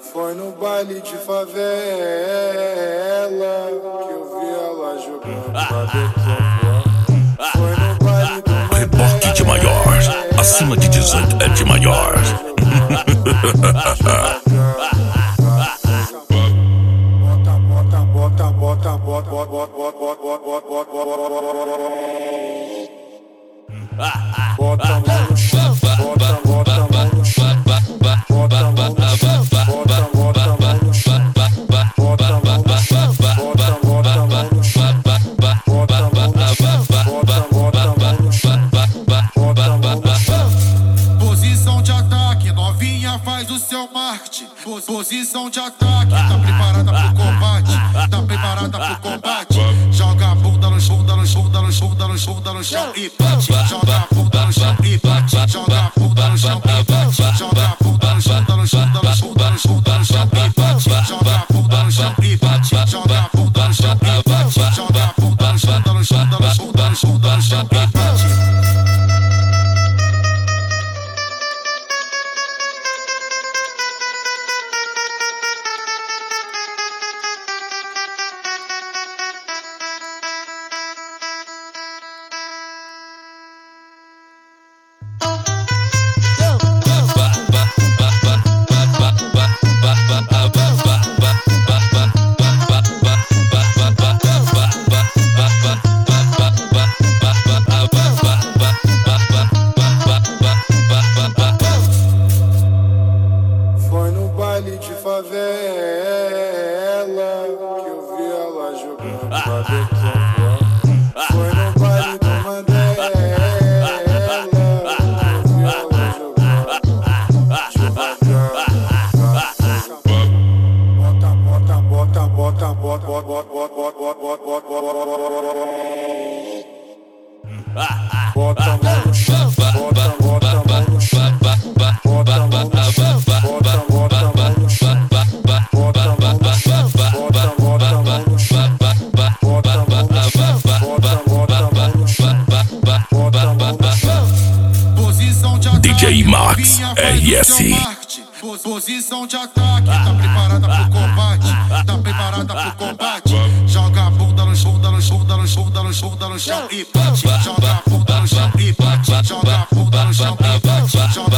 Foi no baile de favela que eu vi ela jogando Foi no baile do Reporte de maior. Acima de 18 é de maior. Bota a mão no chão, bota a mão no chão, bota a mão no chão, bota a mão no chão, bota a mão no chão, bota a mão no chão, bota a mão no chão, bota a mão no chão. Posição de ataque, novinha faz o seu marketing. Posição de ataque, tá preparada pro combate, tá preparada pro combate. Joga a bunda no chão, bunda no chão, bunda no chão, bunda no chão, bunda no chão e bate. Joga a bunda no chão e bate. Joga a bunda no chão e bate. Joga a bunda no chão, bunda no chão, bunda no chão, bunda no chão, bunda no chão e bate. Joga a bunda no chão e bate. Joga a bunda no chão e bate. Joga a bunda no chão, bunda no chão, bunda no chão, bunda no chão, bunda no chão e bate. Foi no baile de favela que eu vi ela jogando Foi no baile do Mandela que eu vi ela jogando Bota, bota, bota, bota, bota, bota, bota, bota a mão no chão, bota a mão no chão, bota a mão no chão, bota a mão no chão, bota a mão no chão, bota a mão no chão, bota a mão no chão, bota a mão no chão, bota a mão no chão. Posição de ataque, DJ Max RS. Posição de ataque, tá preparada pro combate, tá preparada pro combate. Joga a bunda no chão, bunda no chão, bunda no chão, bunda no chão, bunda no chão e bate. Joga a bunda no chão e bate. Joga a bunda no chão e bate.